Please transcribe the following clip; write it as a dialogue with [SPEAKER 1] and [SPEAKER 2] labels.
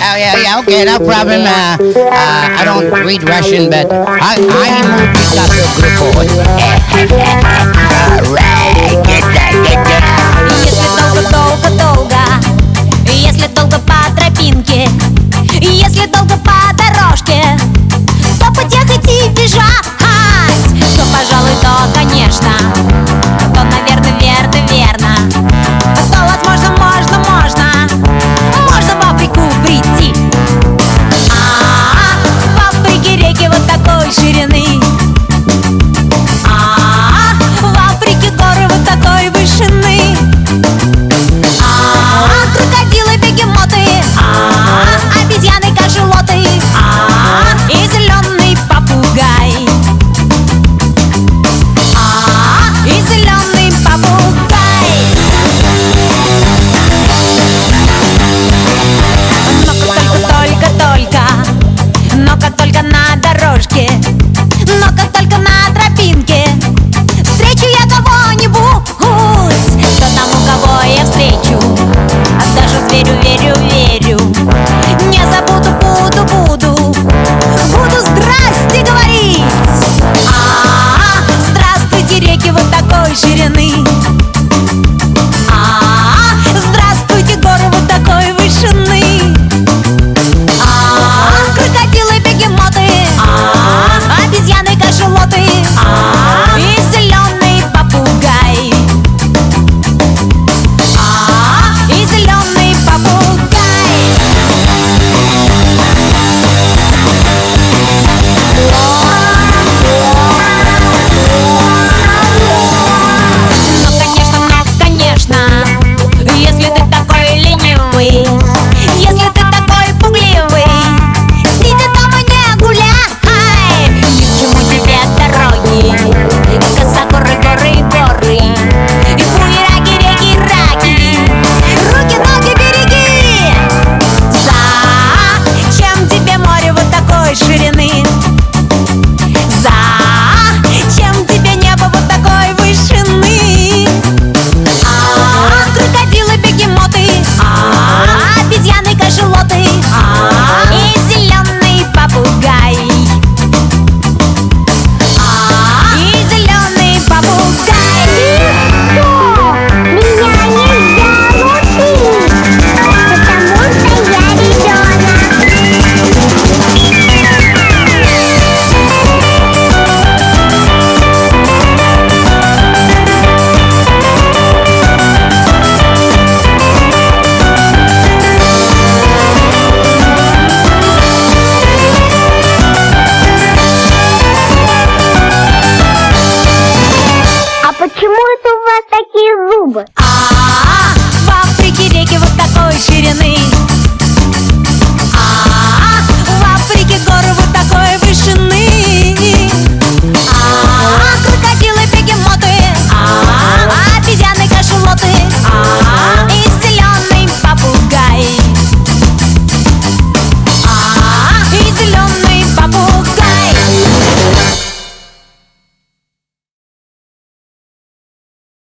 [SPEAKER 1] yeah, okay, no problem. I don't read Russian, but I multitask группу.
[SPEAKER 2] Если долго по тропинке, если долго по дорожке, то потехать и бежать, то, пожалуй, то, конечно, то, наверное, верно. То, возможно, можно в Африку прийти. В Африке реки вот такой ширины, в Африке горы вот такой вышины. Крокодилы, бегемоты, обезьяны, кашалоты и зеленый попугай. И зеленый попугай. Но как только на дорожке, но как только на тропинке встречу я кого-нибудь, то тому, кого я встречу, даже зверю верю, не забуду, буду здрасте говорить. Здравствуйте, реки вот такой ширины, здравствуйте, горы вот такой вышины. Крокодилы, бегемоты, обезьяны, кашалоты и зеленый попугай. И зеленый попугай. Ну, конечно, если ты такой ленивый, если ты такой пугливый, сиди дома, не гуляй. Ни к чему тебе дороги, косогоры, горы, и фуераки, реки, руки, ноги береги. Зачем тебе море вот такой ширины? Зачем тебе небо вот такой вышины? Крокодилы, бегемоты, обезьяны, кашалоты и зеленый попугай. И зеленый попугай.
[SPEAKER 3] Меня нельзя лупить, потому что я ребенок. А почему это у вас такие зубы?
[SPEAKER 2] В Африке реки вот